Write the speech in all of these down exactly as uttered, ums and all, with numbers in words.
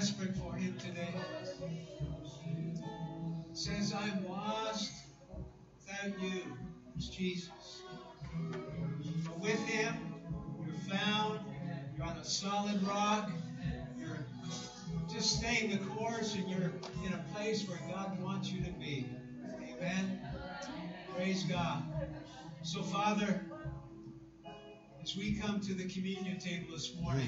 desperate for him today. It says, I'm lost without you. It's Jesus. But with him, you're found. You're on a solid rock. You're just staying the course, and you're in a place where God wants you to be. Amen. Praise God. So, Father, as we come to the communion table this morning,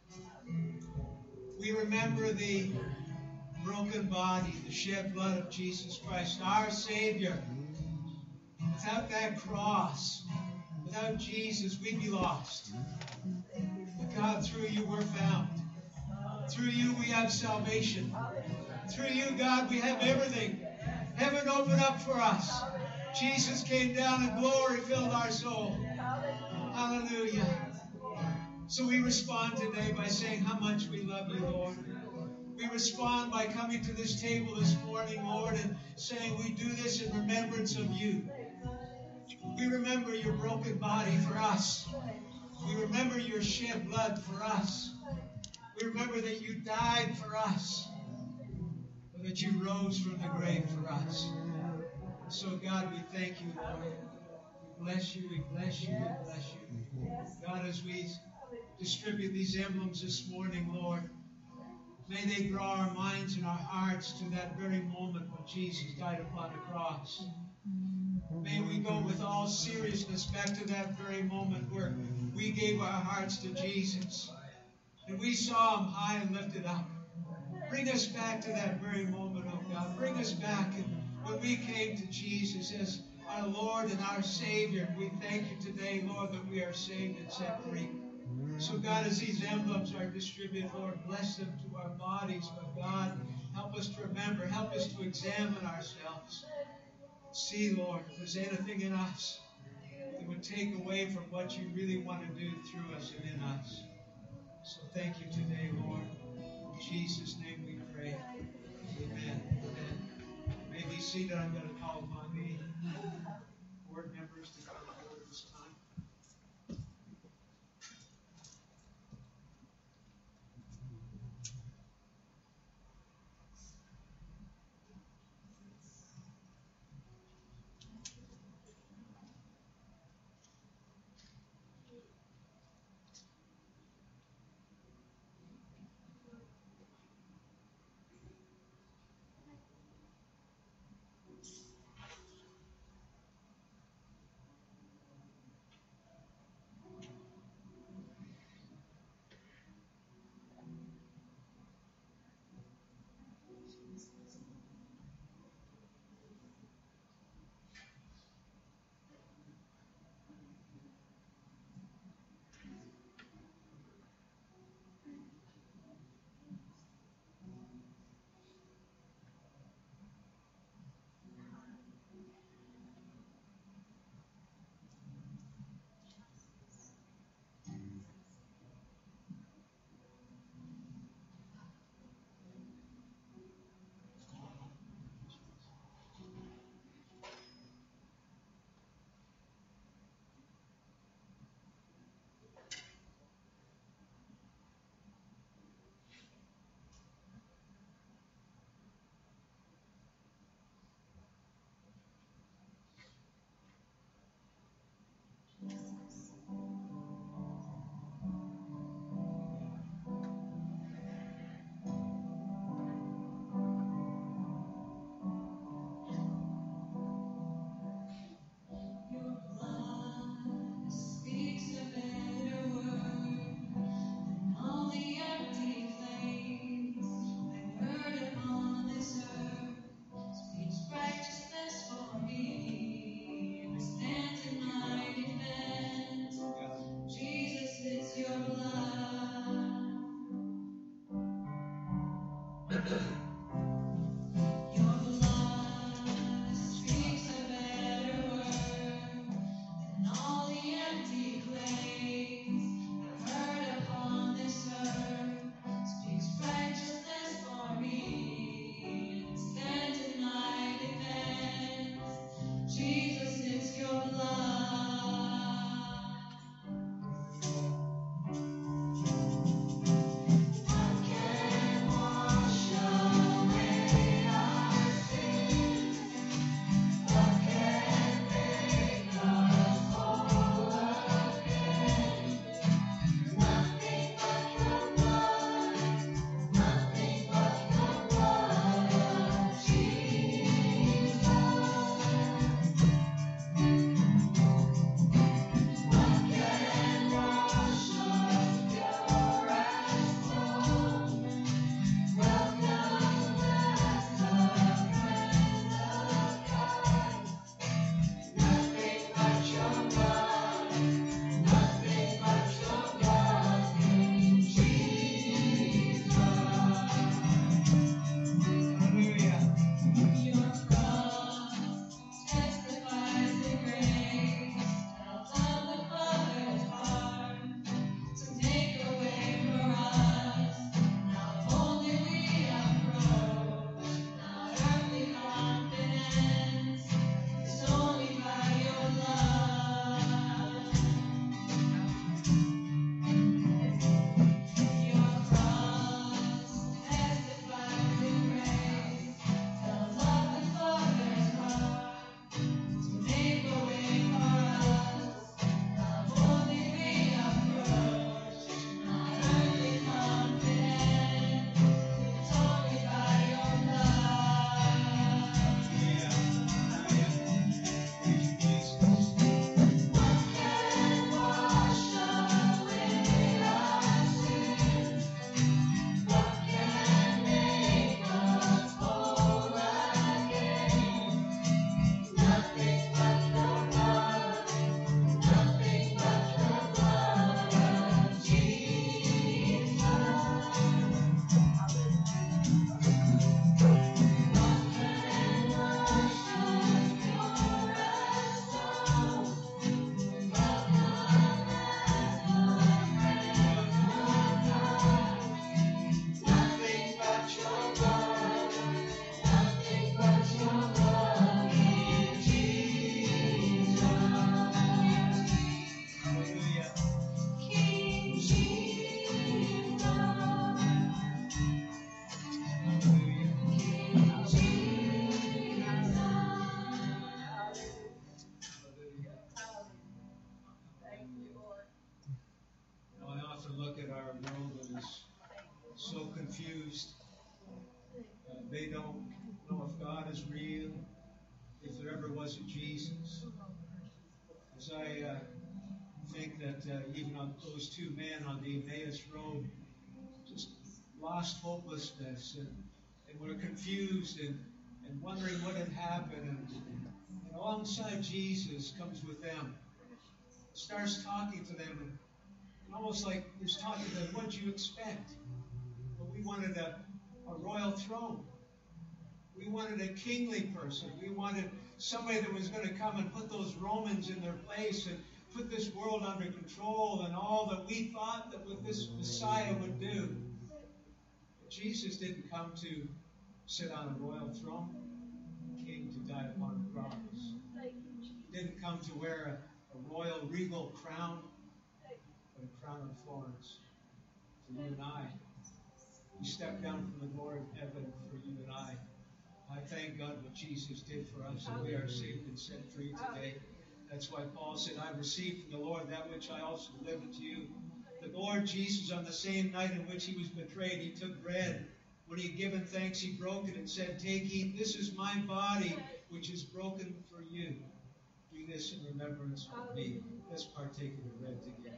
we remember the broken body, the shed blood of Jesus Christ, our Savior. Without that cross, without Jesus, we'd be lost. But God, through you we're found. Through you we have salvation. Through you, God, we have everything. Heaven opened up for us. Jesus came down and glory filled our soul. Hallelujah. So we respond today by saying how much we love you, Lord. We respond by coming to this table this morning, Lord, and saying we do this in remembrance of you. We remember your broken body for us. We remember your shed blood for us. We remember that you died for us, but that you rose from the grave for us. So, God, we thank you, Lord. We bless you, we bless you, we bless you. God, as we distribute these emblems this morning, Lord, may they draw our minds and our hearts to that very moment when Jesus died upon the cross. May we go with all seriousness back to that very moment where we gave our hearts to Jesus and we saw him high and lifted up. Bring us back to that very moment, oh God. Bring us back when we came to Jesus as our Lord and our Savior. We thank you today, Lord, that we are saved and set free. So, God, as these emblems are distributed, Lord, bless them to our bodies. But, God, help us to remember, help us to examine ourselves. See, Lord, if there's anything in us that would take away from what you really want to do through us and in us. So thank you today, Lord. In Jesus' name we pray. Amen. Amen. You may be seated. I'm going to call upon the board members to come forward this time. so confused. Uh, they don't know if God is real, if there ever was a Jesus. As I uh, think that uh, even on those two men on the Emmaus Road just lost hopelessness and, and were confused and, and wondering what had happened. And, and alongside Jesus comes with them, starts talking to them, and, and almost like he's talking to them, what do you expect? Well, we wanted a, a royal throne. We wanted a kingly person. We wanted somebody that was going to come and put those Romans in their place and put this world under control and all that we thought that what this Messiah would do. But Jesus didn't come to sit on a royal throne. He came to die upon the cross. He didn't come to wear a, a royal regal crown, but a crown of thorns for you and I. He stepped down from the glory of heaven for you and I. I thank God what Jesus did for us, and we are saved and set free today. That's why Paul said, I received from the Lord that which I also delivered to you. The Lord Jesus, on the same night in which he was betrayed, he took bread. When he had given thanks, he broke it and said, take, eat, this is my body, which is broken for you. Do this in remembrance of me. Let's partake of the bread together.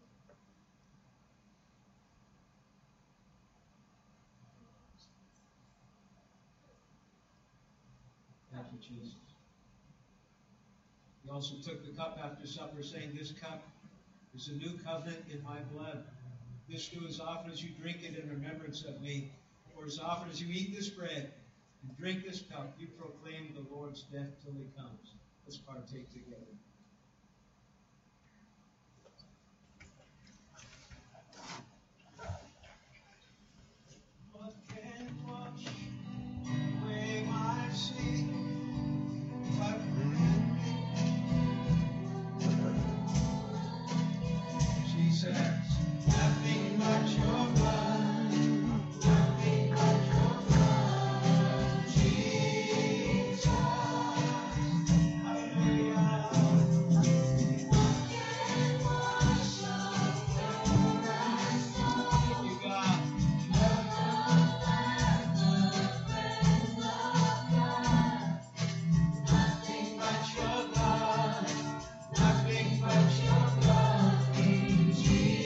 Thank you, Jesus. He also took the cup after supper, saying, this cup is a new covenant in my blood. This do as often as you drink it in remembrance of me. For as often as you eat this bread and drink this cup, you proclaim the Lord's death till he comes. Let's partake together. What can wash away my sin? What she says, nothing but your blood, nothing but your blood, Jesus. Hallelujah. What can wash away my soul? You God. Nothing but your blood, nothing but your blood, Jesus.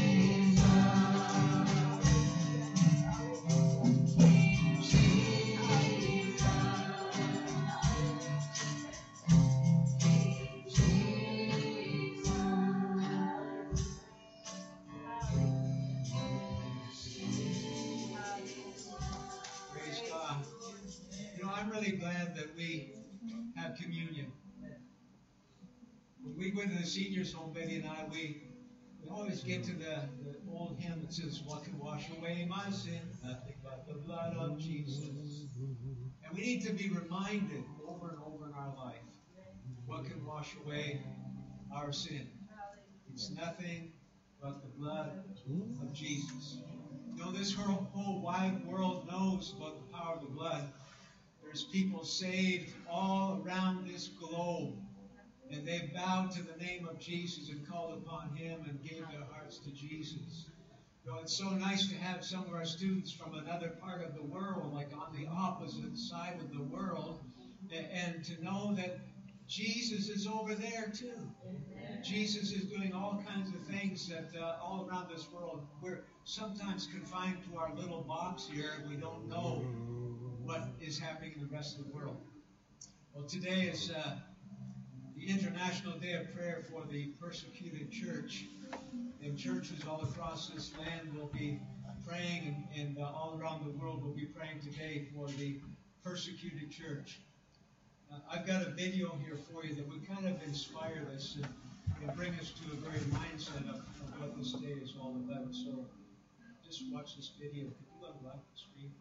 Praise God. You know, I'm really glad that we have communion. When we go to the seniors' home, Betty and I, we, we always get to the, the old hymn that says, what can wash away my sin? Nothing but the blood of Jesus. And we need to be reminded over and over in our life, what can wash away our sin? It's nothing but the blood of Jesus. You know, this whole, whole wide world knows about the power of the blood. There's people saved all around this globe. And they bowed to the name of Jesus and called upon him and gave their hearts to Jesus. You know, it's so nice to have some of our students from another part of the world, like on the opposite side of the world, and, and to know that Jesus is over there too. Amen. Jesus is doing all kinds of things that uh, all around this world. We're sometimes confined to our little box here, and we don't know what is happening in the rest of the world. Well, today is uh, the International Day of Prayer for the Persecuted Church. And churches all across this land will be praying, and, and uh, all around the world will be praying today for the persecuted church. Uh, I've got a video here for you that would kind of inspire this and, and bring us to a very mindset of, of what this day is all about. So just watch this video. Could you level up the screen?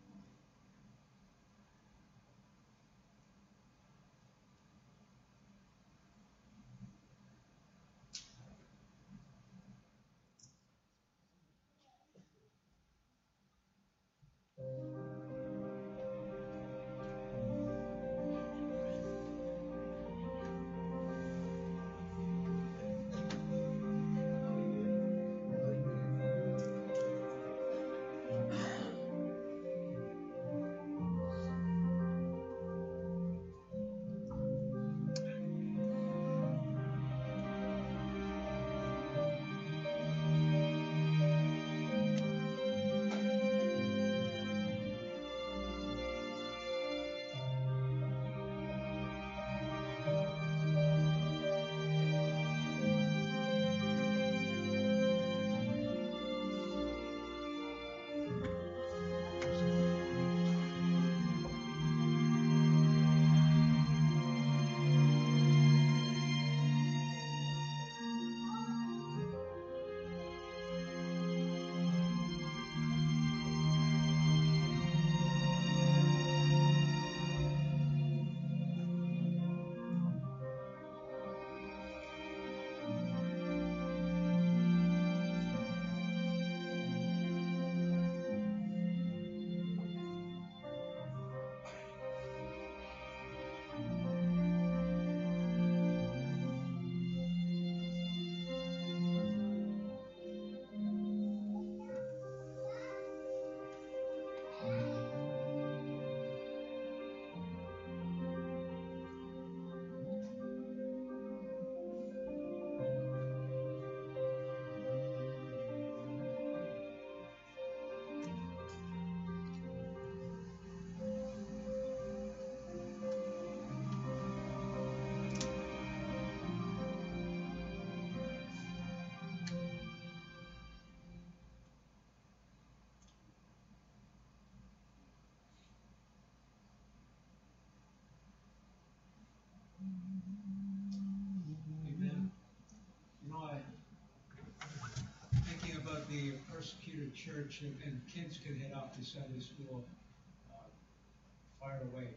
be a persecuted church, and, and kids can head off to Sunday school uh, far away.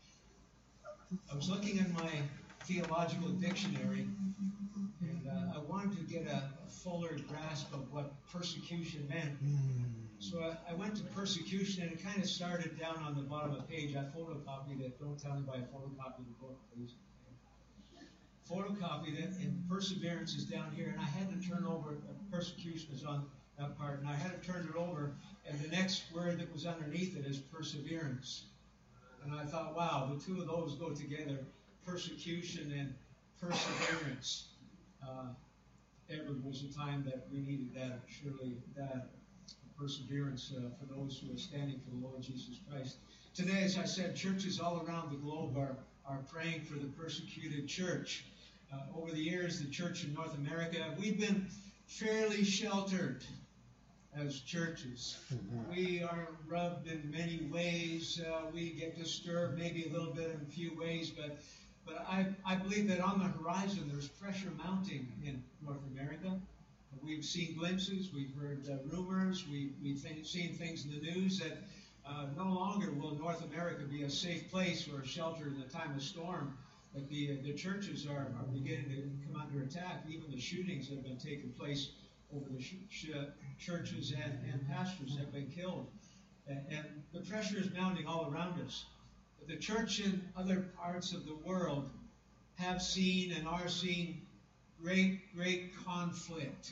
I was looking in my theological dictionary, and uh, I wanted to get a, a fuller grasp of what persecution meant. So I, I went to persecution, and it kind of started down on the bottom of the page. I photocopied it. Don't tell anybody I photocopied the book, please. Photocopied it, and perseverance is down here, and I had to turn over, uh, persecution is on that part, and I had to turn it over, and the next word that was underneath it is perseverance. And I thought, wow, the two of those go together, persecution and perseverance. Uh, ever was a time that we needed that, surely that perseverance uh, for those who are standing for the Lord Jesus Christ. Today, as I said, churches all around the globe are, are praying for the persecuted church. Uh, over the years, the church in North America, we've been fairly sheltered as churches. Mm-hmm. We are rubbed in many ways. Uh, we get disturbed maybe a little bit in a few ways, but but I, I believe that on the horizon there's pressure mounting in North America. We've seen glimpses, we've heard uh, rumors, we, we've th- seen things in the news that uh, no longer will North America be a safe place or a shelter in the time of storm. But the, uh, the churches are, are beginning to come under attack. Even the shootings that have been taking place over the sh- sh- churches and, and pastors have been killed. And, and the pressure is mounting all around us. But the church in other parts of the world have seen and are seeing great, great conflict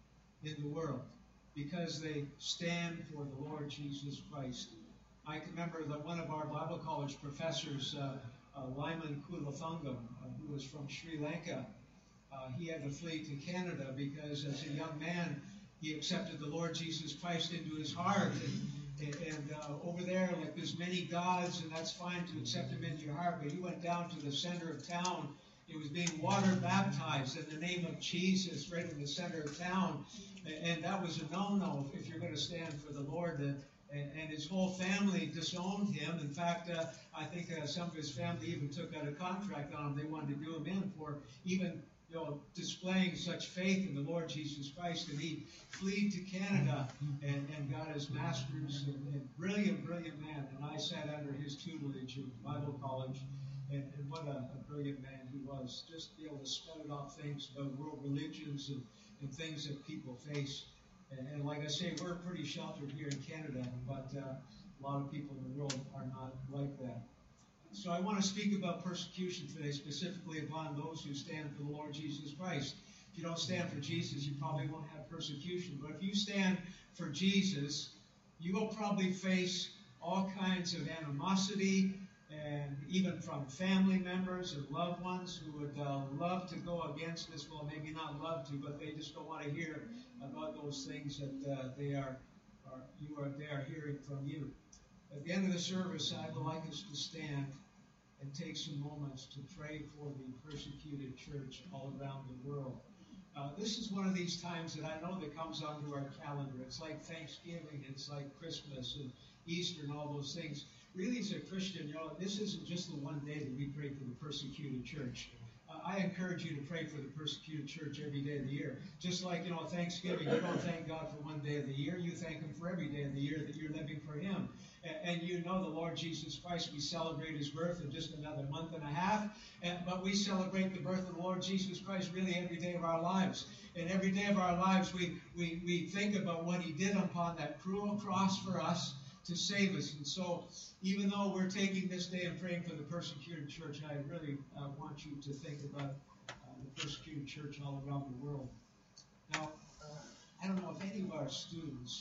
in the world because they stand for the Lord Jesus Christ. I can remember that one of our Bible college professors, uh, uh, Lyman Kulathungam, uh, who was from Sri Lanka, uh, he had to flee to Canada because as a young man, he accepted the Lord Jesus Christ into his heart. And, and uh, over there, like there's many gods, and that's fine to accept him into your heart, but he went down to the center of town. He was being water baptized in the name of Jesus right in the center of town. And that was a no-no if you're going to stand for the Lord. And, and his whole family disowned him. In fact, uh, I think uh, some of his family even took out a contract on him. They wanted to do him in for even you know, displaying such faith in the Lord Jesus Christ. And he fled to Canada and, and got his master's. And, and brilliant, brilliant man. And I sat under his tutelage in Bible college. And, and what a, a brilliant man he was. Just to be able to spout off things about world religions and, and things that people face. And, and like I say, we're pretty sheltered here in Canada, but uh, a lot of people in the world are not like that. So I want to speak about persecution today, specifically upon those who stand for the Lord Jesus Christ. If you don't stand for Jesus, you probably won't have persecution. But if you stand for Jesus, you will probably face all kinds of animosity, and even from family members and loved ones who would uh, love to go against this. Well, maybe not love to, but they just don't want to hear about those things that uh, they are, are you are they are hearing from you. At the end of the service, I would like us to stand and take some moments to pray for the persecuted church all around the world. Uh, this is one of these times that I know that comes onto our calendar. It's like Thanksgiving, it's like Christmas and Easter and all those things. Really, as a Christian, you know, this isn't just the one day that we pray for the persecuted church. Uh, I encourage you to pray for the persecuted church every day of the year. Just like, you know, Thanksgiving, you don't thank God for one day of the year. You thank Him for every day of the year that you're living for Him. And, and you know the Lord Jesus Christ, we celebrate His birth in just another month and a half. And, but we celebrate the birth of the Lord Jesus Christ really every day of our lives. And every day of our lives, we, we, we think about what He did upon that cruel cross for us to save us. And so, even though we're taking this day and praying for the persecuted church, I really uh, want you to think about uh, the persecuted church all around the world. Now, uh, I don't know if any of our students,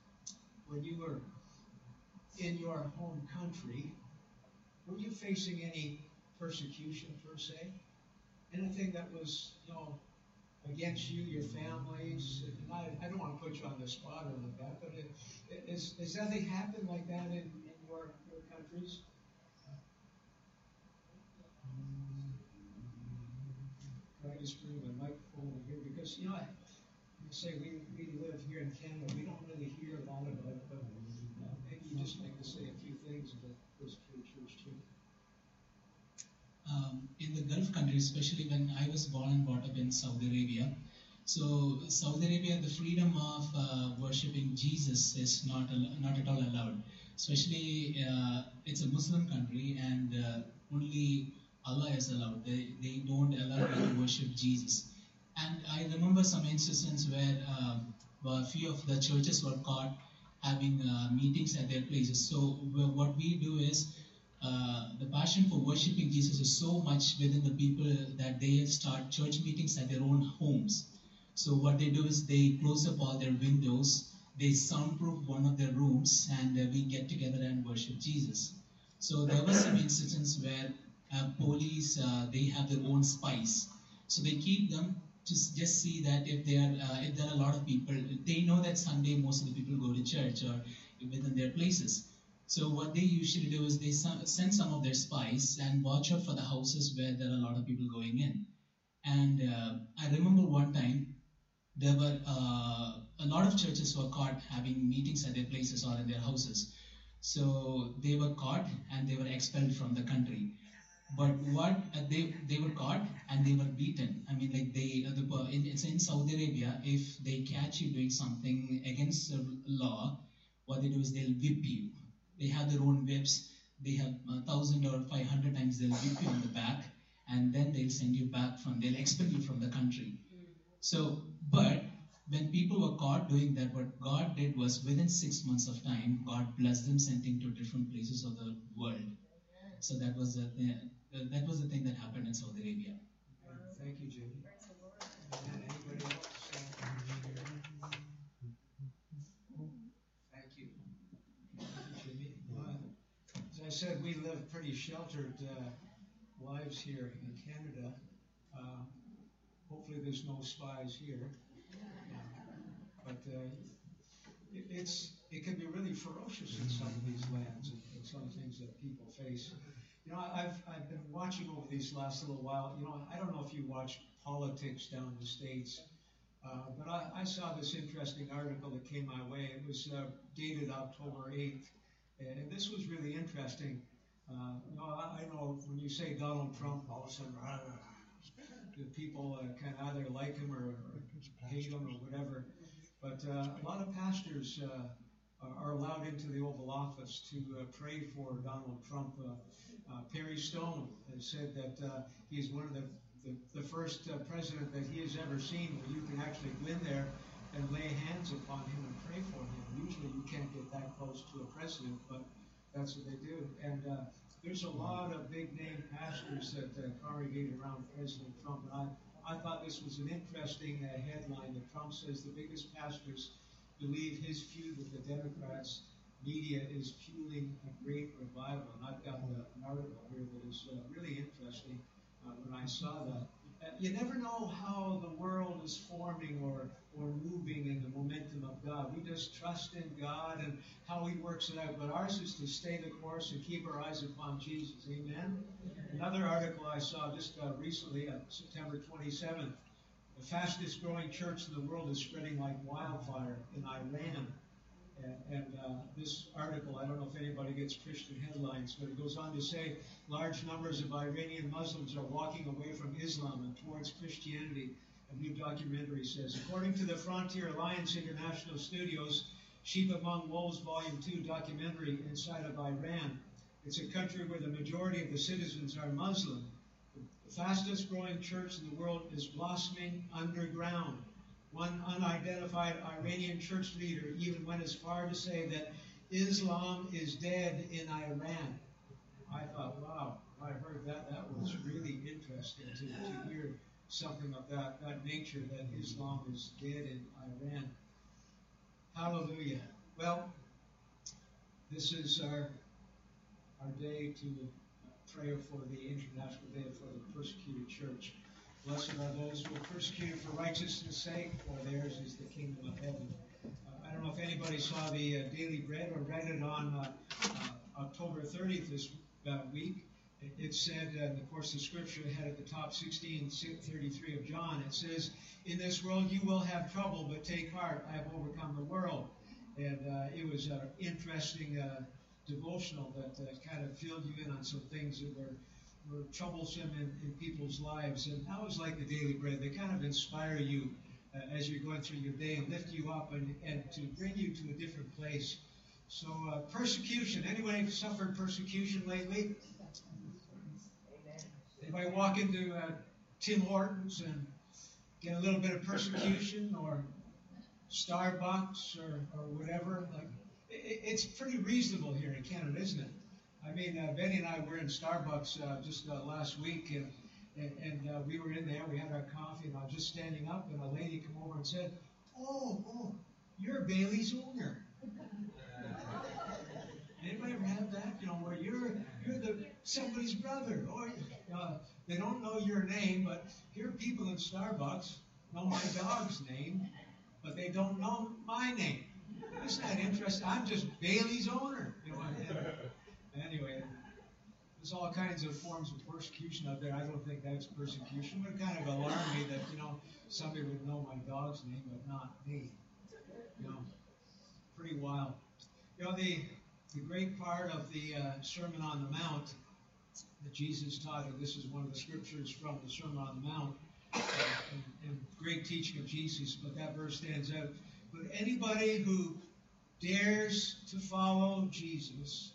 when you were in your home country, were you facing any persecution per se? Anything that was, you know, against you, your families? And I, I don't want to put you on the spot or like that, but it, it, is, has anything happened like that in, in your, your countries? Can I just bring the microphone over here? Because, you know, I, I say we, we live here in Canada. We don't really hear a lot about it, but uh, maybe you just like to say a few things about this church too. Um, in the Gulf countries, especially when I was born and brought up in Saudi Arabia, So Saudi Arabia, the freedom of uh, worshiping Jesus is not al- not at all allowed. Especially, uh, it's a Muslim country, and uh, only Allah is allowed. They they don't allow you to worship Jesus. And I remember some instances where um, a few of the churches were caught having uh, meetings at their places. So wh- what we do is uh, the passion for worshiping Jesus is so much within the people that they start church meetings at their own homes. So what they do is they close up all their windows, they soundproof one of their rooms, and uh, we get together and worship Jesus. So there were some incidents where uh, police uh, they have their own spies, so they keep them to s- just see that if they are uh, if there are a lot of people, they know that Sunday most of the people go to church or within their places. So what they usually do is they some, send some of their spies and watch out for the houses where there are a lot of people going in. And uh, I remember one time there were uh, a lot of churches were caught having meetings at their places or in their houses. So they were caught and they were expelled from the country. But what uh, they they were caught and they were beaten. I mean, like they uh, the per- in, it's in Saudi Arabia. If they catch you doing something against the law, what they do is they'll whip you. They have their own whips. They have a thousand or five hundred times they'll whip you on the back, and then they'll send you back from. They'll expel you from the country. So, but when people were caught doing that, what God did was within six months of time, God blessed them, sending to different places of the world. So that was the thing, that was the thing that happened in Saudi Arabia. Thank you, Jimmy. And anybody else? Thank you. Thank you, Jimmy. Uh, as I said, we live pretty sheltered uh, lives here in Canada. Uh, hopefully, there's no spies here. Uh, but uh, it, it's it can be really ferocious in some of these lands and, and some things that people face. You know, I've I've been watching over these last little while. You know, I don't know if you watch politics down in the States, uh, but I, I saw this interesting article that came my way. It was uh, dated October eighth, and this was really interesting. Uh, you know, I, I know when you say Donald Trump, all of a sudden, rah, rah, rah, the people uh, kind of either like him or, or hate him or whatever. But uh, a lot of pastors uh, are allowed into the Oval Office to uh, pray for Donald Trump. Uh, uh, Perry Stone has said that uh, he's one of the, the, the first uh, president that he has ever seen where you can actually go in there and lay hands upon him and pray for him. Usually you can't get that close to a president, but that's what they do. And uh, there's a lot of big name pastors that uh, congregate around President Trump. And I, I thought this was an interesting uh, headline that Trump says the biggest pastors believe his feud with the Democrats media is fueling a great revival. And I've got uh, an article here that is uh, really interesting uh, when I saw that. Uh, you never know how the world is forming or, or moving in the momentum of God. We just trust in God and how He works it out. But ours is to stay the course and keep our eyes upon Jesus. Amen? Another article I saw just uh, recently, uh, September twenty-seventh, the fastest growing church in the world is spreading like wildfire in Iran. And, and uh, this article, I don't know if anybody gets Christian headlines, but it goes on to say large numbers of Iranian Muslims are walking away from Islam and towards Christianity. A new documentary says, according to the Frontier Alliance International Studios, Sheep Among Wolves Volume two documentary inside of Iran. It's a country where the majority of the citizens are Muslim. The fastest growing church in the world is blossoming underground. One unidentified Iranian church leader even went as far to say that Islam is dead in Iran. I thought, wow, I heard that. That was really interesting to, to hear something of that, that nature, that Islam is dead in Iran. Hallelujah. Well, this is our, our day to pray for the International Day for the Persecuted Church. Blessed are those who are persecuted for righteousness' sake, for theirs is the kingdom of heaven. Uh, I don't know if anybody saw the uh, Daily Bread or read it on uh, uh, October thirtieth this uh, week. It, it said, uh, and of course the scripture had at the top sixteen thirty-three of John, it says, in this world you will have trouble, but take heart, I have overcome the world. And uh, it was an interesting uh, devotional that uh, kind of filled you in on some things that were were troublesome in, in people's lives. And I always like the Daily Bread. They kind of inspire you uh, as you're going through your day and lift you up and, and to bring you to a different place. So uh, persecution. Anybody suffered persecution lately? Anybody walk into uh, Tim Hortons and get a little bit of persecution, or Starbucks, or, or whatever? Like, it, it's pretty reasonable here in Canada, isn't it? I mean, uh, Benny and I were in Starbucks uh, just uh, last week, and and, and uh, we were in there. We had our coffee, and I was just standing up, and a lady came over and said, "Oh, oh, you're Bailey's owner." Anybody ever have that? You know, where you're you're the somebody's brother, or uh, they don't know your name, but here people in Starbucks know my dog's name, but they don't know my name. Isn't that interesting? I'm just Bailey's owner. You know, and anyway, there's all kinds of forms of persecution out there. I don't think that's persecution, but it kind of alarmed me that, you know, somebody would know my dog's name, but not me. You know, pretty wild. You know, the the great part of the uh, Sermon on the Mount that Jesus taught, and this is one of the scriptures from the Sermon on the Mount, uh, and, and great teaching of Jesus, but that verse stands out. But anybody who dares to follow Jesus,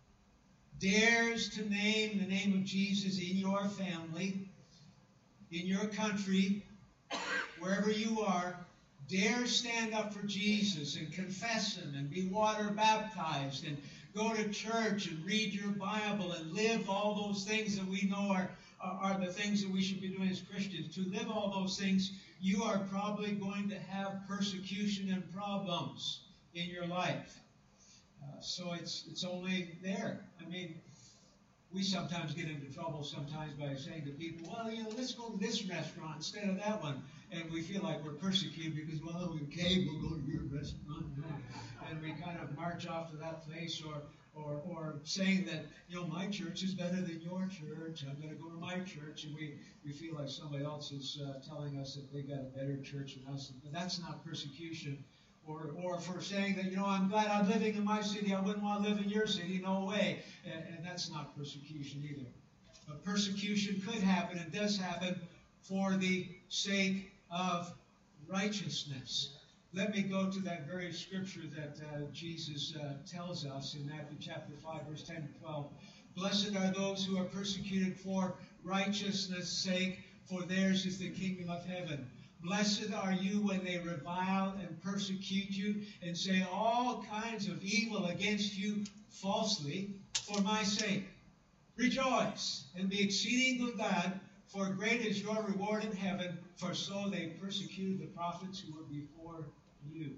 dares to name the name of Jesus in your family, in your country, wherever you are, dare stand up for Jesus and confess Him and be water baptized and go to church and read your Bible and live all those things that we know are, are, are the things that we should be doing as Christians. To live all those things, you are probably going to have persecution and problems in your life. Uh, so it's it's only there. I mean, we sometimes get into trouble sometimes by saying to people, well, you know, let's go to this restaurant instead of that one. And we feel like we're persecuted because, well, okay, we'll go to your restaurant. And we kind of march off to that place, or, or, or saying that, you know, my church is better than your church. I'm going to go to my church. And we, we feel like somebody else is uh, telling us that they got a better church than us. But that's not persecution. Or, or for saying that, you know, I'm glad I'm living in my city, I wouldn't want to live in your city, no way. And, and that's not persecution either. But persecution could happen and does happen for the sake of righteousness. Let me go to that very scripture that uh, Jesus uh, tells us in Matthew chapter five, verse ten to twelve. Blessed are those who are persecuted for righteousness' sake, for theirs is the kingdom of heaven. Blessed are you when they revile and persecute you and say all kinds of evil against you falsely for my sake. Rejoice and be exceedingly glad, for great is your reward in heaven, for so they persecuted the prophets who were before you.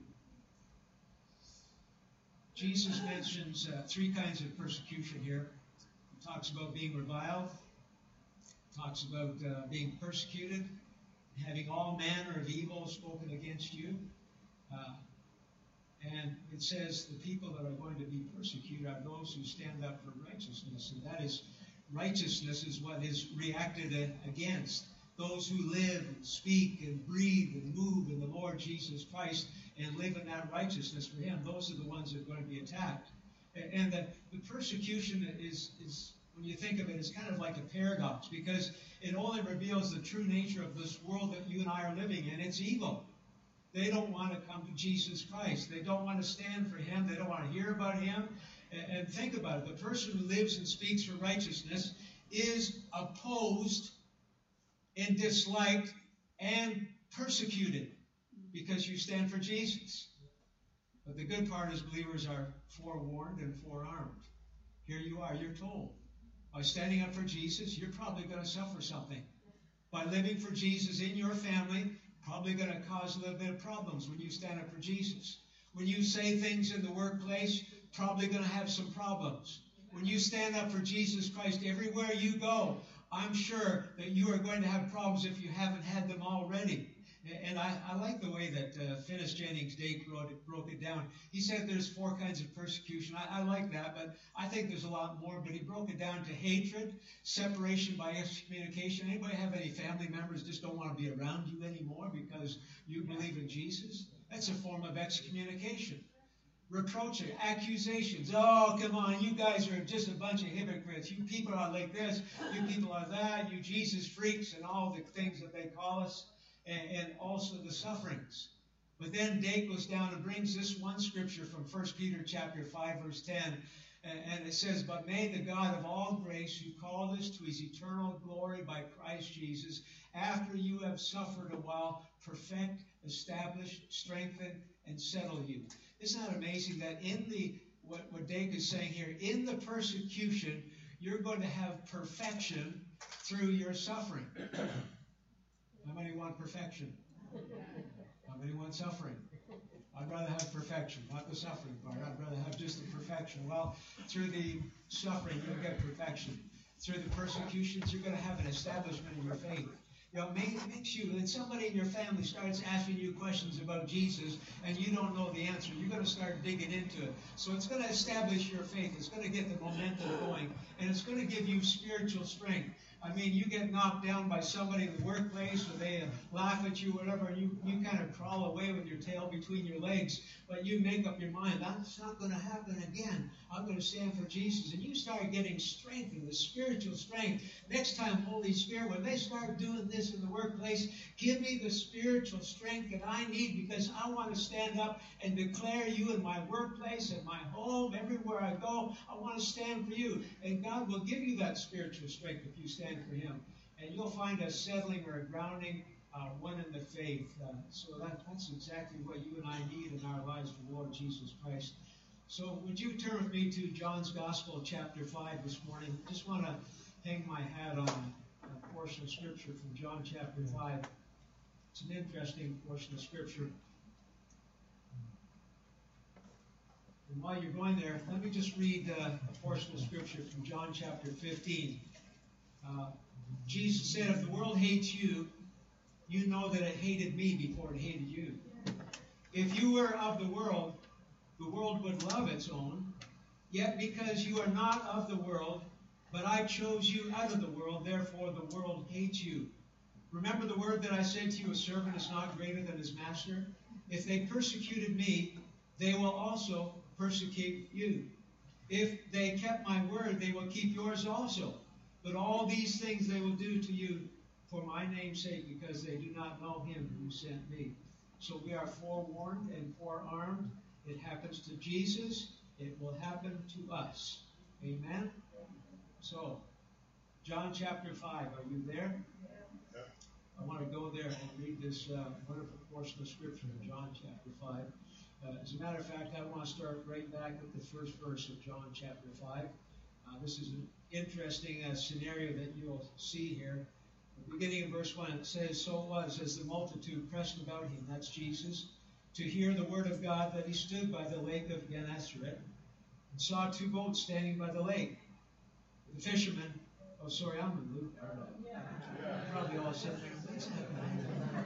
Jesus mentions uh, three kinds of persecution here. He talks about being reviled, talks about uh, being persecuted, having all manner of evil spoken against you. Uh, and it says the people that are going to be persecuted are those who stand up for righteousness. And that is, righteousness is what is reacted against. Those who live and speak and breathe and move in the Lord Jesus Christ and live in that righteousness for Him, those are the ones that are going to be attacked. And the, the persecution is, is, when you think of it, is kind of like a paradox, because it only reveals the true nature of this world that you and I are living in. It's evil. They don't want to come to Jesus Christ. They don't want to stand for Him. They don't want to hear about Him. And, and think about it. The person who lives and speaks for righteousness is opposed and disliked and persecuted because you stand for Jesus. But the good part is believers are forewarned and forearmed. Here you are. You're told. By standing up for Jesus, you're probably going to suffer something. By living for Jesus in your family, probably going to cause a little bit of problems when you stand up for Jesus. When you say things in the workplace, probably going to have some problems. When you stand up for Jesus Christ everywhere you go, I'm sure that you are going to have problems if you haven't had them already. And I, I like the way that uh, Finis Jennings Dake wrote it, broke it down. He said there's four kinds of persecution. I, I like that, but I think there's a lot more. But he broke it down to hatred, separation by excommunication. Anybody have any family members just don't want to be around you anymore because you believe in Jesus? That's a form of excommunication. Reproaching, accusations. Oh, come on, you guys are just a bunch of hypocrites. You people are like this. You people are that. You Jesus freaks and all the things that they call us. and, and also the sufferings. But then Dave goes down and brings this one scripture from First Peter chapter five, verse ten. And it says, but may the God of all grace, who called us to his eternal glory by Christ Jesus, after you have suffered a while, perfect, establish, strengthen, and settle you. Isn't that amazing that in the, what, what Dave is saying here, in the persecution, you're going to have perfection through your suffering. How many want perfection? How many want suffering? I'd rather have perfection, not the suffering part. I'd rather have just the perfection. Well, through the suffering, you'll get perfection. Through the persecutions, you're going to have an establishment in your faith. You know, it makes you, and somebody in your family starts asking you questions about Jesus and you don't know the answer, you're going to start digging into it. So it's going to establish your faith. It's going to get the momentum going, and it's going to give you spiritual strength. I mean, you get knocked down by somebody in the workplace, or they laugh at you, whatever, and you, you kind of crawl away with your tail between your legs, but you make up your mind, that's not going to happen again. I'm going to stand for Jesus. And you start getting strength, in the spiritual strength. Next time, Holy Spirit, when they start doing this in the workplace, give me the spiritual strength that I need, because I want to stand up and declare you in my workplace, in my home, everywhere I go. I want to stand for you. And God will give you that spiritual strength if you stand for him, and you'll find a settling or a grounding, uh, one in the faith. Uh, so that, that's exactly what you and I need in our lives for the Lord Jesus Christ. So would you turn with me to John's Gospel, chapter five this morning? I just want to hang my hat on a, a portion of Scripture from John chapter five. It's an interesting portion of Scripture. And while you're going there, let me just read uh, a portion of Scripture from John chapter fifteen. Uh, Jesus said, if the world hates you, you know that it hated me before it hated you. If you were of the world, the world would love its own. Yet because you are not of the world, but I chose you out of the world, therefore the world hates you. Remember the word that I said to you, a servant is not greater than his master? If they persecuted me, they will also persecute you. If they kept my word, they will keep yours also. But all these things they will do to you for my name's sake, because they do not know him who sent me. So we are forewarned and forearmed. It happens to Jesus. It will happen to us. Amen? So, John chapter five, are you there? Yeah. I want to go there and read this uh, wonderful portion of Scripture in John chapter five. Uh, as a matter of fact, I want to start right back at the first verse of John chapter five. Uh, this is an interesting uh, scenario that you'll see here. The beginning of verse one, it says, so it was, as the multitude pressed about him, that's Jesus, to hear the word of God, that he stood by the lake of Gennesaret and saw two boats standing by the lake. The fishermen, oh, sorry, I'm in Luke. Yeah. Probably all said, what's happening?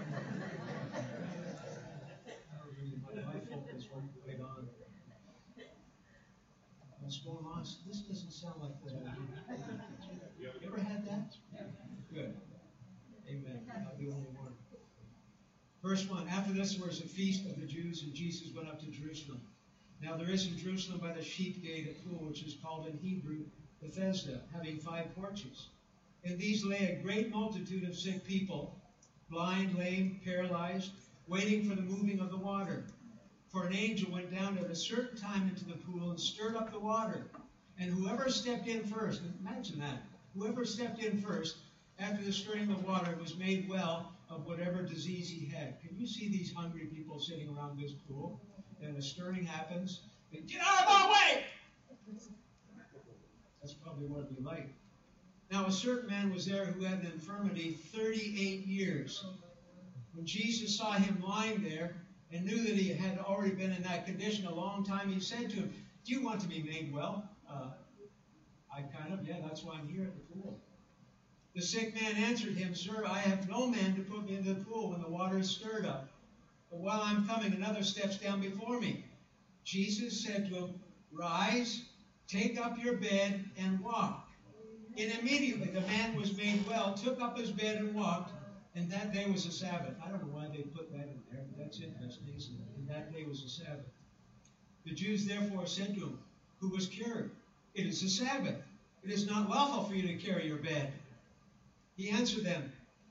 My focus went right on. What's going on? This doesn't sound like the. You ever had that? Good. Amen. I'll be the only one. Verse one. After this, there was a feast of the Jews, and Jesus went up to Jerusalem. Now there is in Jerusalem by the sheep gate a pool, which is called in Hebrew Bethesda, having five porches. In these lay a great multitude of sick people, blind, lame, paralyzed, waiting for the moving of the water. For an angel went down at a certain time into the pool and stirred up the water. And whoever stepped in first, imagine that, whoever stepped in first, after the stirring of the water, was made well of whatever disease he had. Can you see these hungry people sitting around this pool? And a stirring happens, and get out of my way! That's probably what it'd be like. Now a certain man was there who had an infirmity thirty-eight years. When Jesus saw him lying there, and knew that he had already been in that condition a long time, he said to him, do you want to be made well? Uh, I kind of, yeah, that's why I'm here at the pool. The sick man answered him, sir, I have no man to put me into the pool when the water is stirred up. But while I'm coming, another steps down before me. Jesus said to him, rise, take up your bed, and walk. And immediately the man was made well, took up his bed and walked. And that day was a Sabbath. I don't know why they put that in there, but that's interesting, isn't it? And that day was a Sabbath. The Jews therefore said to him, who was cured, it is a Sabbath. It is not lawful for you to carry your bed. He answered them,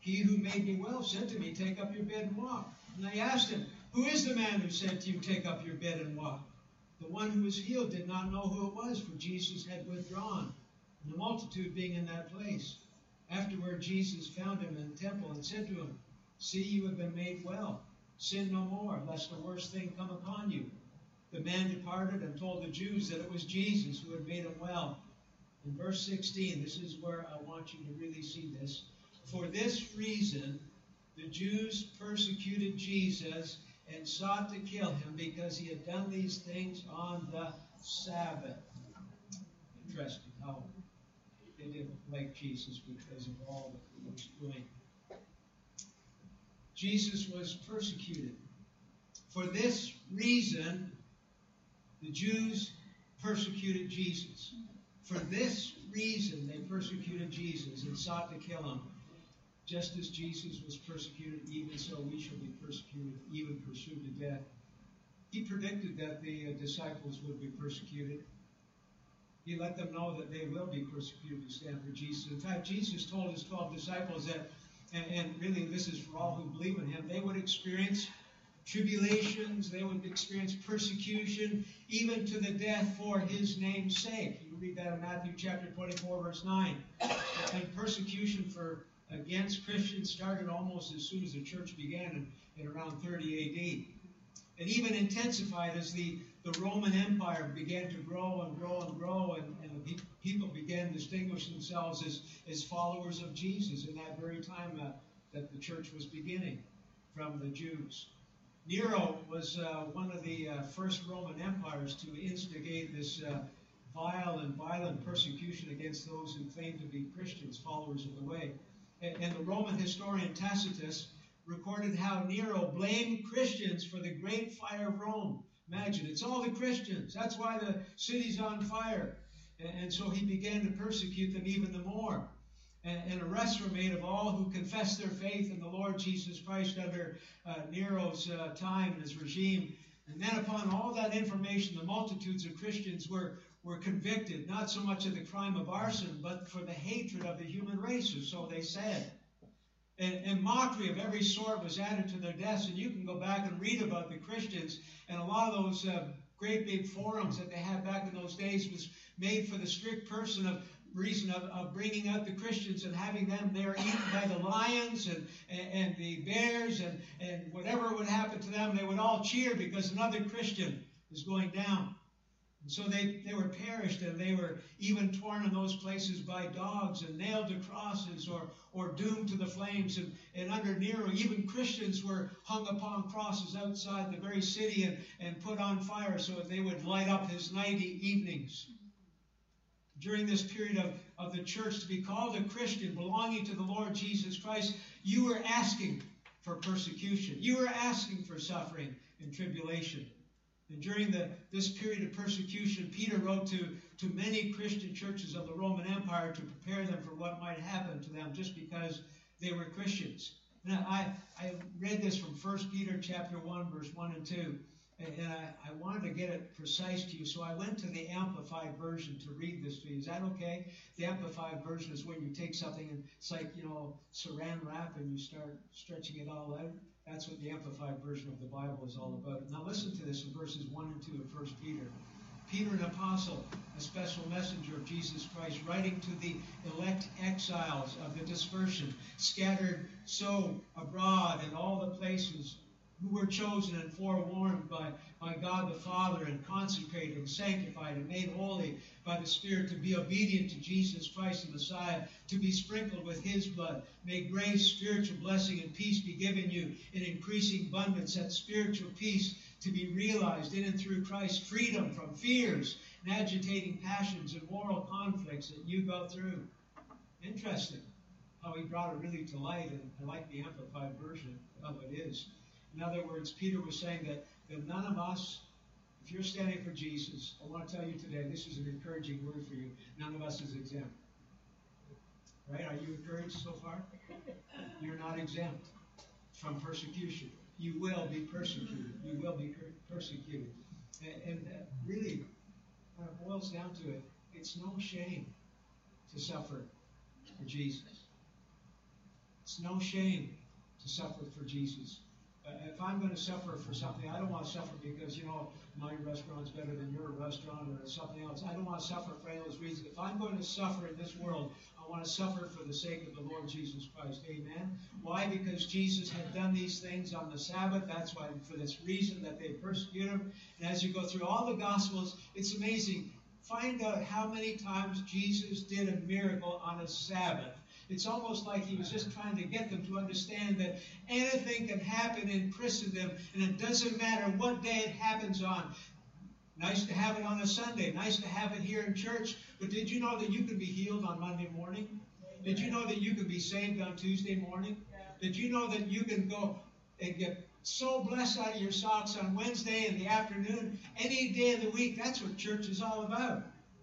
He who made me well said to me, take up your bed and walk. And I asked him, who is the man who said to you, take up your bed and walk? The one who was healed did not know who it was, for Jesus had withdrawn, and the multitude being in that place. Afterward, Jesus found him in the temple and said to him, see, you have been made well. Sin no more, lest the worst thing come upon you. The man departed and told the Jews that it was Jesus who had made him well. In verse sixteen, this is where I want you to really see this. For this reason, the Jews persecuted Jesus and sought to kill him because he had done these things on the Sabbath. Interesting how they didn't like Jesus because of all that he was doing. Jesus was persecuted. For this reason, the Jews persecuted Jesus. For this reason, they persecuted Jesus and sought to kill him. Just as Jesus was persecuted, even so we shall be persecuted, even pursued to death. He predicted that the uh, disciples would be persecuted. He let them know that they will be persecuted to stand for Jesus. In fact, Jesus told his twelve disciples that, and, and really this is for all who believe in him, they would experience tribulations, they would experience persecution, even to the death for his name's sake. You read that in Matthew chapter twenty-four, verse nine. And persecution for against Christians started almost as soon as the church began in, in around thirty A D. It even intensified as the, the Roman Empire began to grow and grow and grow, and, and the pe- people began to distinguish themselves as, as followers of Jesus in that very time uh, that the church was beginning from the Jews. Nero was uh, one of the uh, first Roman empires to instigate this uh, vile and violent persecution against those who claimed to be Christians, followers of the way. And, and the Roman historian Tacitus recorded how Nero blamed Christians for the great fire of Rome. Imagine, it's all the Christians. That's why the city's on fire. And, and so he began to persecute them even the more. And, and arrests were made of all who confessed their faith in the Lord Jesus Christ under uh, Nero's uh, time and his regime. And then upon all that information, the multitudes of Christians were, were convicted, not so much of the crime of arson, but for the hatred of the human race, or so they said. And, and mockery of every sort was added to their deaths. And you can go back and read about the Christians. And a lot of those uh, great big forums that they had back in those days was made for the strict person of reason of, of bringing out the Christians and having them there eaten by the lions and, and, and the bears. And, and whatever would happen to them, they would all cheer because another Christian was going down. And so they, they were perished, and they were even torn in those places by dogs and nailed to crosses or, or doomed to the flames. And, and under Nero, even Christians were hung upon crosses outside the very city and, and put on fire so that they would light up his night evenings. During this period of, of the church, to be called a Christian belonging to the Lord Jesus Christ, you were asking for persecution. You were asking for suffering and tribulation. And during the, this period of persecution, Peter wrote to, to many Christian churches of the Roman Empire to prepare them for what might happen to them just because they were Christians. Now, I, I read this from First Peter chapter one, verse one and two, and, and I, I wanted to get it precise to you, so I went to the Amplified Version to read this to you. Is that okay? The Amplified Version is when you take something and it's like, you know, saran wrap and you start stretching it all out. That's what the Amplified Version of the Bible is all about. Now listen to this in verses one and two of First Peter. Peter, an apostle, a special messenger of Jesus Christ, writing to the elect exiles of the dispersion, scattered so abroad in all the places, who were chosen and forewarned by, by God the Father, and consecrated and sanctified and made holy by the Spirit to be obedient to Jesus Christ the Messiah, to be sprinkled with his blood. May grace, spiritual blessing, and peace be given you in increasing abundance, that spiritual peace to be realized in and through Christ, freedom from fears and agitating passions and moral conflicts that you go through. Interesting how he brought it really to light, and I like the Amplified Version of it is. In other words, Peter was saying that, that none of us, if you're standing for Jesus, I want to tell you today, this is an encouraging word for you, none of us is exempt. Right? Are you encouraged so far? You're not exempt from persecution. You will be persecuted. You will be persecuted. And, and uh, really, when it boils down to it, it's no shame to suffer for Jesus. It's no shame to suffer for Jesus. Uh, if I'm going to suffer for something, I don't want to suffer because, you know, my restaurant's better than your restaurant or something else. I don't want to suffer for any of those reasons. If I'm going to suffer in this world, I want to suffer for the sake of the Lord Jesus Christ. Amen? Why? Because Jesus had done these things on the Sabbath. That's why, for this reason, that they persecute him. And as you go through all the Gospels, it's amazing. Find out how many times Jesus did a miracle on a Sabbath. It's almost like he was just trying to get them to understand that anything can happen in Christendom, and it doesn't matter what day it happens on. Nice to have it on a Sunday. Nice to have it here in church. But did you know that you can be healed on Monday morning? Did you know that you can be saved on Tuesday morning? Did you know that you can go and get so blessed out of your socks on Wednesday in the afternoon, any day of the week? That's what church is all about.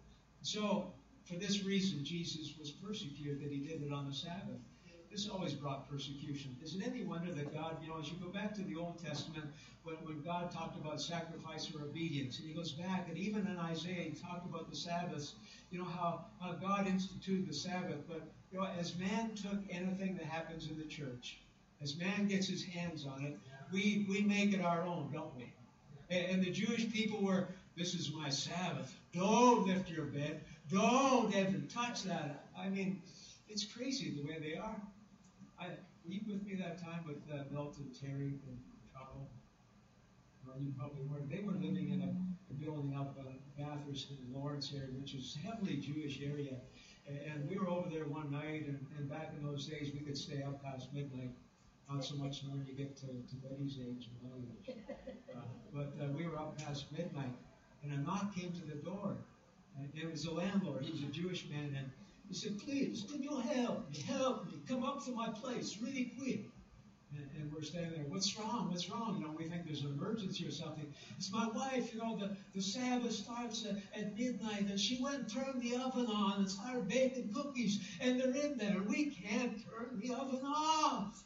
So, for this reason, Jesus was persecuted, that he did it on the Sabbath. This always brought persecution. Is it any wonder that God, you know, as you go back to the Old Testament, when, when God talked about sacrifice or obedience, and he goes back, and even in Isaiah, he talked about the Sabbaths, you know, how, how God instituted the Sabbath. But, you know, as man took anything that happens in the church, as man gets his hands on it, we, we make it our own, don't we? And, and the Jewish people were, this is my Sabbath. Don't lift your bed. Don't even touch that. I mean, it's crazy the way they are. I, were you with me that time with uh, Milt and Terry in Toronto? Well, you probably weren't. They were living in a, a building up in Bathurst in the Lawrence area, which is a heavily Jewish area. And, and we were over there one night, and, and back in those days, we could stay up past midnight. Not so much when you get to, to Betty's age and my age. Uh, but uh, we were up past midnight, and a knock came to the door. And it was the landlord. He was a Jewish man, and he said, please, can you help me? Help me. Come up to my place really quick. And, and we're standing there. What's wrong? What's wrong? You know, we think there's an emergency or something. It's my wife. You know, the, the Sabbath starts at, at midnight, and she went and turned the oven on and started baking cookies, and they're in there, and we can't turn the oven off.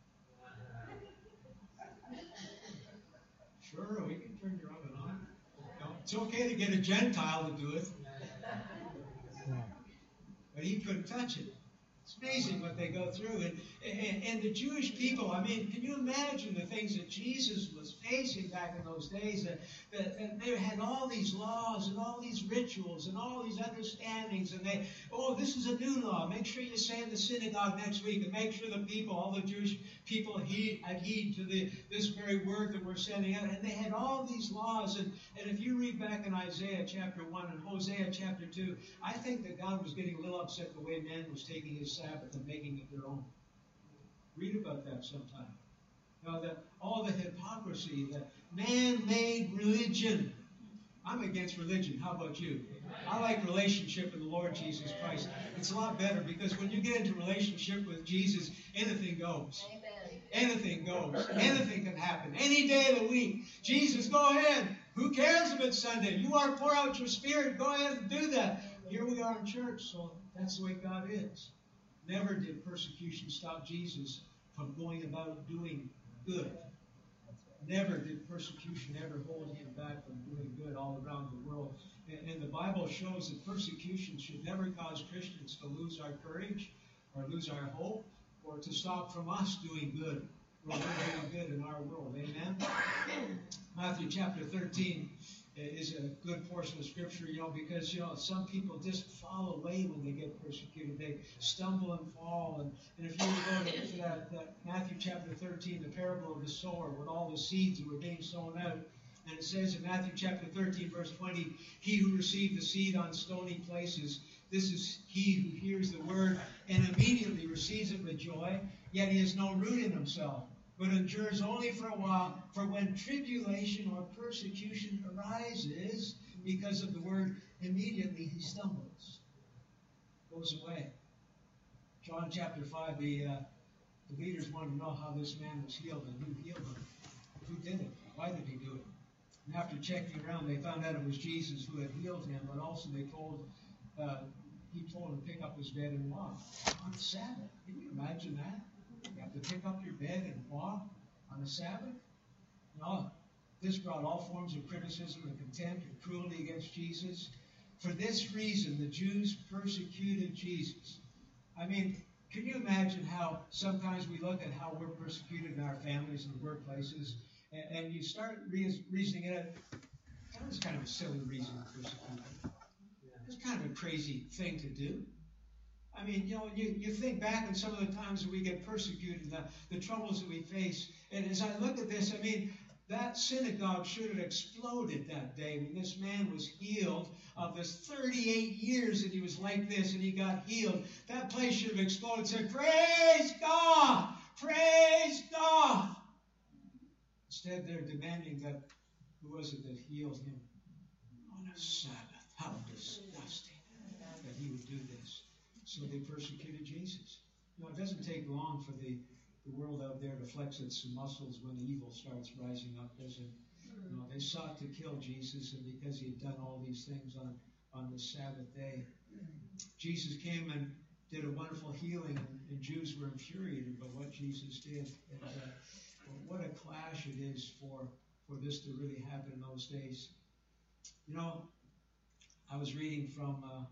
Sure, we can turn your oven on. No, it's okay to get a Gentile to do it. But he couldn't touch it. It's amazing what they go through. And, and, and the Jewish people, I mean, can you imagine the things that Jesus was facing back in those days? That, that, that they had all these laws and all these rituals and all these understandings. And they, oh, this is a new law. Make sure you say in the synagogue next week, and make sure the people, all the Jewish people heed, adhere to the, this very word that we're sending out. And they had all these laws. And, and if you read back in Isaiah chapter one and Hosea chapter two, I think that God was getting a little upset the way man was taking his Sabbath and making it their own. Read about that sometime. You know, that all the hypocrisy, the man-made religion. I'm against religion. How about you? I like relationship with the Lord Jesus Christ. It's a lot better because when you get into relationship with Jesus, anything goes. Amen. Anything goes. Anything can happen. Any day of the week. Jesus, go ahead. Who cares if it's Sunday? You want to pour out your spirit, go ahead and do that. Here we are in church, so that's the way God is. Never did persecution stop Jesus from going about doing good. Never did persecution ever hold him back from doing good all around the world. And, and the Bible shows that persecution should never cause Christians to lose our courage or lose our hope or to stop from us doing good or doing good in our world. Amen? Matthew chapter thirteen is a good portion of Scripture, you know, because, you know, some people just fall away when they get persecuted. They stumble and fall. And, and if you were to go to that, that Matthew chapter thirteen, the parable of the sower, with all the seeds that were being sown out, and it says in Matthew chapter thirteen, verse twenty, he who received the seed on stony places, this is he who hears the word and immediately receives it with joy, yet he has no root in himself, but endures only for a while. For when tribulation or persecution arises because of the word, immediately he stumbles, goes away. John chapter five, the, uh, the leaders wanted to know how this man was healed and who healed him. Who did it? Why did he do it? And after checking around, they found out it was Jesus who had healed him, but also they told, uh, he told him to pick up his bed and walk on the Sabbath. Can you imagine that? You have to pick up your bed and walk on the Sabbath? No. This brought all forms of criticism and contempt and cruelty against Jesus. For this reason, the Jews persecuted Jesus. I mean, Can you imagine how sometimes we look at how we're persecuted in our families and workplaces, and, and you start re- reasoning it, that was kind of a silly reason to persecute. It's kind of a crazy thing to do. I mean, you know, you, you think back on some of the times that we get persecuted, the, the troubles that we face, and as I look at this, I mean, that synagogue should have exploded that day when this man was healed of this thirty-eight years that he was like this and he got healed. That place should have exploded and said, "Praise God! Praise God!" Instead, they're demanding that, who was it that healed him on a Sabbath? How disgusting that he would do this. So they persecuted Jesus. You know, it doesn't take long for the The world out there to flex its muscles when evil starts rising up, does it? You know, they sought to kill Jesus, and because he had done all these things on, on the Sabbath day, Jesus came and did a wonderful healing, and, and Jews were infuriated by what Jesus did. And uh, what a clash it is for, for this to really happen in those days. You know, I was reading from uh,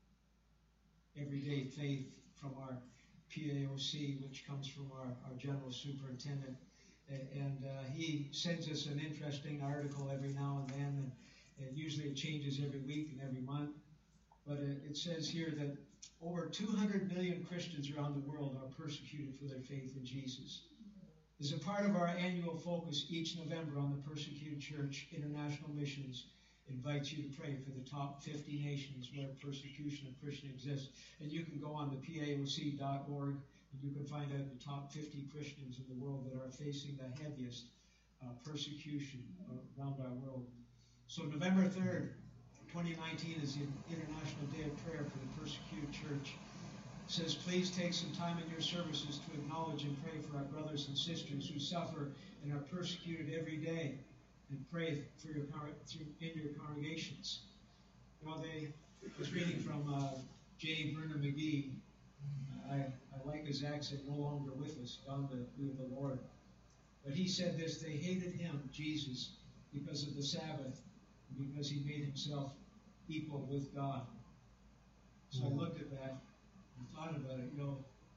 Everyday Faith from our P A O C, which comes from our, our general superintendent, and uh, he sends us an interesting article every now and then, and, and usually it changes every week and every month, but it, it says here that over two hundred million Christians around the world are persecuted for their faith in Jesus. As a part of our annual focus each November on the persecuted church, International Missions invites you to pray for the top fifty nations where persecution of Christians exists. And you can go on to P A O C dot org and you can find out the top fifty Christians in the world that are facing the heaviest uh, persecution around our world. So November third, twenty nineteen is the International Day of Prayer for the Persecuted Church. It says, please take some time in your services to acknowledge and pray for our brothers and sisters who suffer and are persecuted every day, and pray for your in your congregations. You know, they I was reading from uh, J. Vernon McGee. I, I like his accent, no longer with us, gone to be with the Lord. But he said this: they hated him, Jesus, because of the Sabbath, and because he made himself equal with God. So I looked at that and thought about it. You know,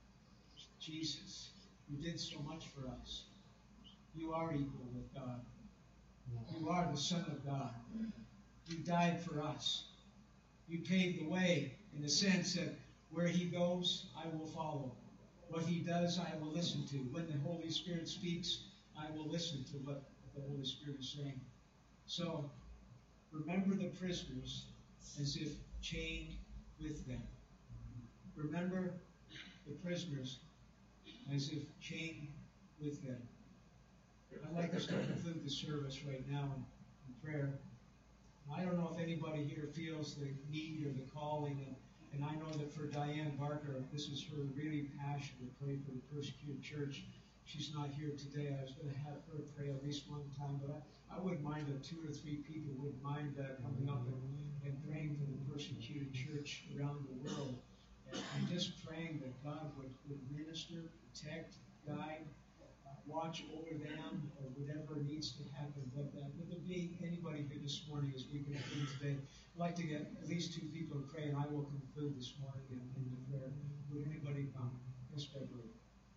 Jesus, you did so much for us. You are equal with God. You are the Son of God. You died for us. You paved the way in the sense that where he goes, I will follow. What he does, I will listen to. When the Holy Spirit speaks, I will listen to what the Holy Spirit is saying. So, remember the prisoners as if chained with them. Remember the prisoners as if chained with them. I'd like us to conclude the service right now in, in prayer. I don't know if anybody here feels the need or the calling, and, and I know that for Diane Barker, this is her really passion to pray for the persecuted church. She's not here today. I was going to have her pray at least one time, but I, I wouldn't mind if two or three people would mind uh, coming up and, and praying for the persecuted church around the world, and, and just praying that God would, would minister, protect, guide, watch over them, or whatever needs to happen. But uh, would there be anybody here this morning as we conclude today? I'd like to get at least two people to pray, and I will conclude this morning in, in the prayer. Would anybody come? Yes, Beverly.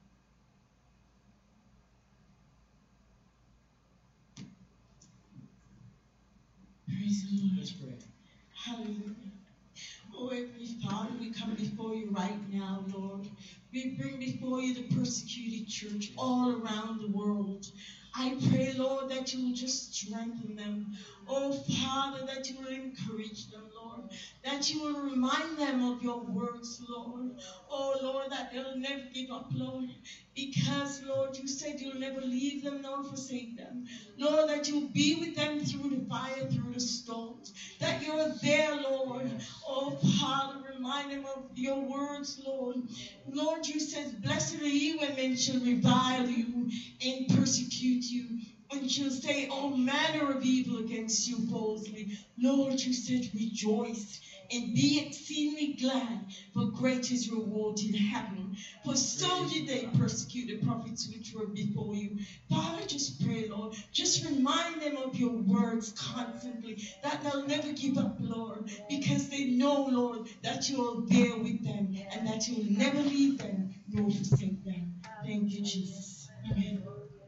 Praise the Lord. Let's pray. Hallelujah. Oh, Heavenly Father, we come before you right now, Lord. We bring before you the persecuted church all around the world. I pray, Lord, that you will just strengthen them. Oh, Father, that you will encourage them, Lord. That you will remind them of your words, Lord. Oh, Lord, that they'll never give up, Lord. Because, Lord, you said you'll never leave them nor forsake them. Lord, that you'll be with them through the fire, through the storms. That you're there, Lord. Oh, Father, remind them of your words, Lord. Lord, you said, blessed are you when men shall revile you and persecute you, and shall say all manner of evil against you falsely. Lord, you said, rejoice and be exceedingly glad, for great is your reward in heaven. For so did they persecute the prophets which were before you. Father, just pray, Lord, just just remind them of your words constantly, that they'll never give up, Lord, because they know, Lord, that you are there with them and that you will never leave them nor forsake them. Thank you, Jesus. Amen.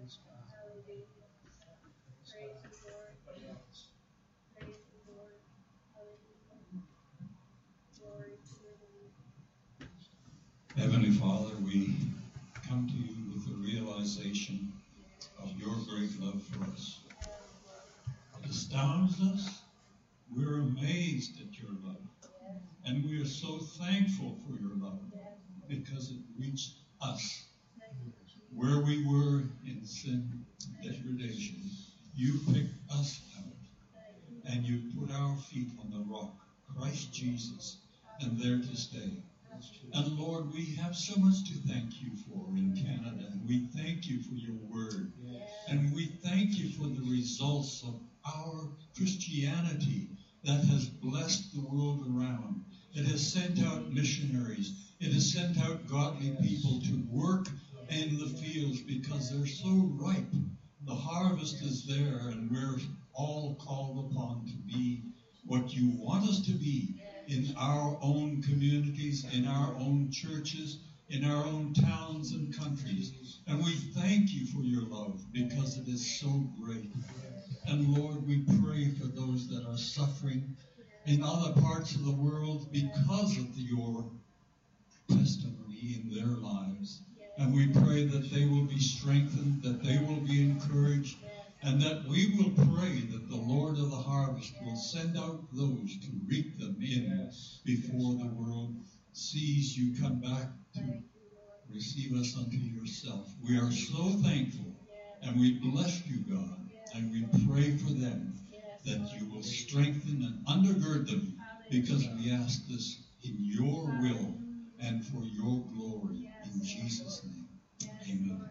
Heavenly Father, we come to you with the realization of your great love for us. It astounds us. We're amazed at your love. And we are so thankful for your love because it reached us. Where we were in sin and degradation, you picked us out and you put our feet on the rock, Christ Jesus, and there to stay. And Lord, we have so much to thank you for in Canada. And we thank you for your word. And we thank you for the results of our Christianity that has blessed the world around. It has sent out missionaries. It has sent out godly people to work in the fields because they're so ripe. The harvest is there, and we're all called upon to be what you want us to be in our own communities, in our own churches, in our own towns and countries. And we thank you for your love because it is so great. And Lord, we pray for those that are suffering in other parts of the world because of your testimony in their lives. And we pray that they will be strengthened, that they will be encouraged, and that we will pray that the Lord of the harvest will send out those to reap them in before the world sees you come back to receive us unto yourself. We are so thankful, and we bless you, God, and we pray for them that you will strengthen and undergird them, because we ask this in your will and for your glory. In Jesus' name, amen.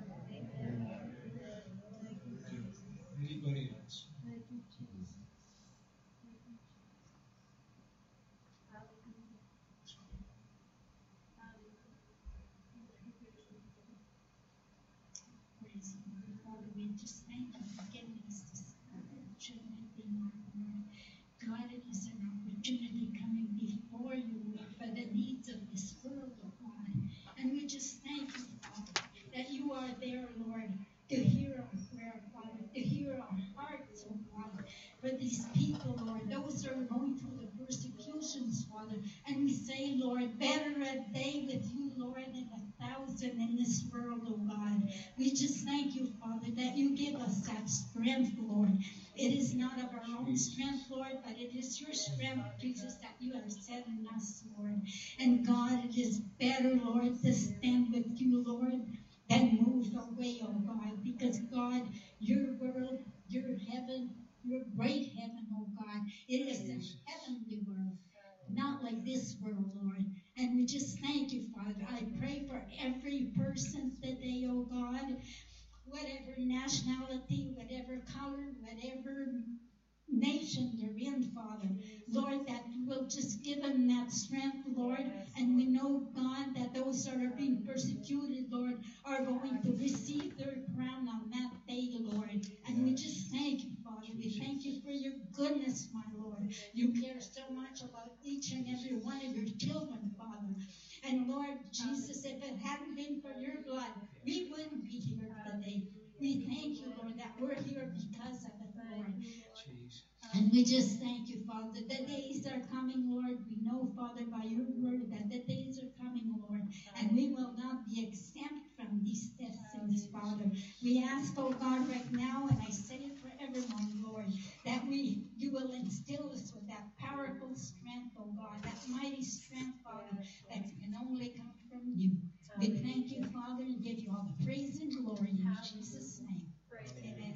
Anybody else? Praise you, Father. We just thank you for giving us this opportunity, Lord. God, it is an opportunity coming before you, Lord, for the needs of this world, oh God. And we just thank you, Father, that you are there, Lord, to hear our prayer, Father, to hear our hearts, oh God, for these people, Lord, those that are going through the persecutions, Father. And we say, Lord, better a day with you, Lord, than a thousand in this world, oh God. We just thank you, Father, that you give us that strength, Lord. It is not of our own strength, Lord, but it is your strength, Jesus, that you have set in us, Lord. And God, it is better, Lord, to stand with you, Lord, than move away, oh God. Because, God, your world, your heaven, your great heaven, oh God, it is a heavenly world, not like this world, Lord. And we just thank you, Father. I pray for every person today, oh God, whatever nationality, whatever color, whatever nation they're in, Father. Lord, that you will just give them that strength, Lord. And we know, God, that those that are being persecuted, Lord, are going to receive their crown on that day, Lord. And we just thank you, Father. We thank you for your goodness, my Lord. You care so much about each and every one of your children, Father. And Lord Jesus, if it hadn't been for your blood, we wouldn't be here today. We thank you, Lord, that we're here because of it, Lord. And we just thank you, Father. The days are coming, Lord. We know, Father, by your word that the days are coming, Lord. And we will not be exempt from these destinies, Father. We ask, oh God, right now, and I say it for everyone, Lord, that we you will instill us with that powerful strength, oh God, that mighty strength, Father, that can only come from you. We thank you, Father, and give you all the praise and glory in Jesus' name. Amen.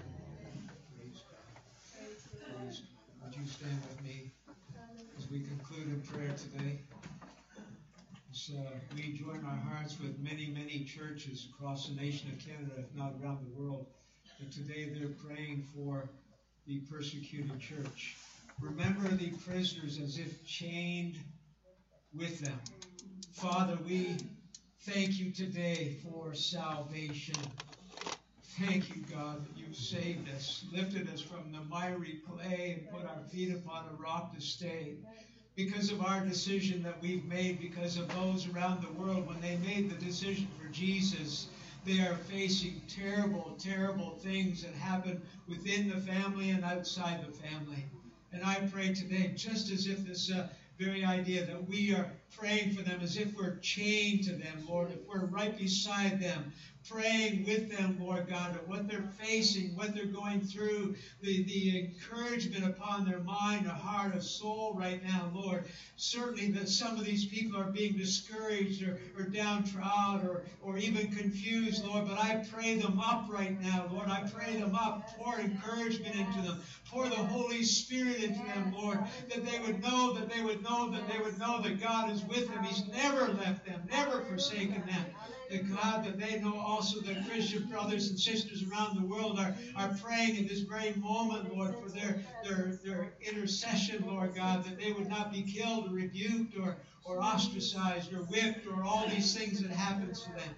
Would you stand with me as we conclude in prayer today? As, uh, we join our hearts with many, many churches across the nation of Canada, if not around the world. And today they're praying for the persecuted church. Remember the prisoners as if chained with them. Father, we thank you today for salvation. Thank you, God, that you've saved us, lifted us from the miry clay and put our feet upon a rock to stay. Because of our decision that we've made, because of those around the world, when they made the decision for Jesus, they are facing terrible, terrible things that happen within the family and outside the family. And I pray today, just as if this uh, very idea that we are praying for them as if we're chained to them, Lord, if we're right beside them, praying with them, Lord God, of what they're facing, what they're going through, the, the encouragement upon their mind, a heart, a soul right now, Lord. Certainly that some of these people are being discouraged or, or downtrodden or, or even confused, Lord, but I pray them up right now, Lord. I pray them up. Pour encouragement into them. Pour the Holy Spirit into them, Lord, that they would know, that they would know, that they would know that God is with them. He's never left them, never forsaken them. That God, that they know also that Christian brothers and sisters around the world are, are praying in this very moment, Lord, for their, their, their intercession, Lord God, that they would not be killed or rebuked or, or ostracized or whipped or all these things that happen to them.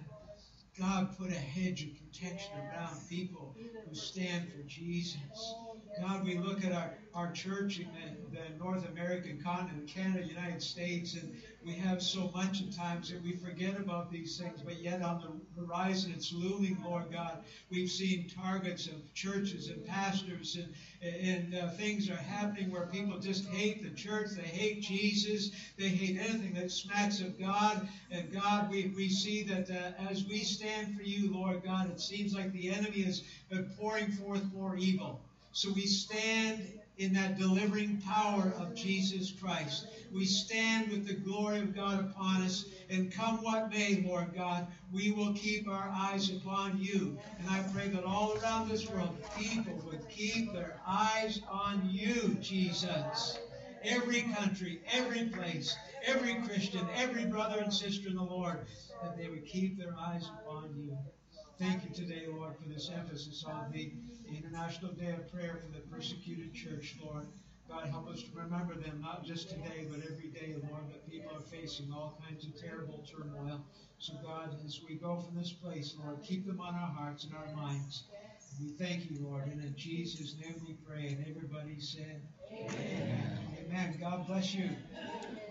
God, put a hedge of protection around people who stand for Jesus. God, we look at our, our church in the, the North American continent, Canada, United States, and we have so much at times that we forget about these things, but yet on the horizon it's looming, Lord God. We've seen targets of churches and pastors, and, and uh, things are happening where people just hate the church, they hate Jesus, they hate anything that smacks of God. And God, we, we see that uh, as we stand for you, Lord God, it seems like the enemy is uh, pouring forth more evil. So we stand in that delivering power of Jesus Christ. We stand with the glory of God upon us, and come what may, Lord God, we will keep our eyes upon you. And I pray that all around this world, people would keep their eyes on you, Jesus. Every country, every place, every Christian, every brother and sister in the Lord, that they would keep their eyes upon you. Thank you today, Lord, for this emphasis on the International Day of Prayer for the Persecuted Church, Lord. God, help us to remember them, not just today, but every day, Lord, that people are facing all kinds of terrible turmoil. So, God, as we go from this place, Lord, keep them on our hearts and our minds. We thank you, Lord, and in Jesus' name we pray. And everybody said, Amen. Amen. God bless you.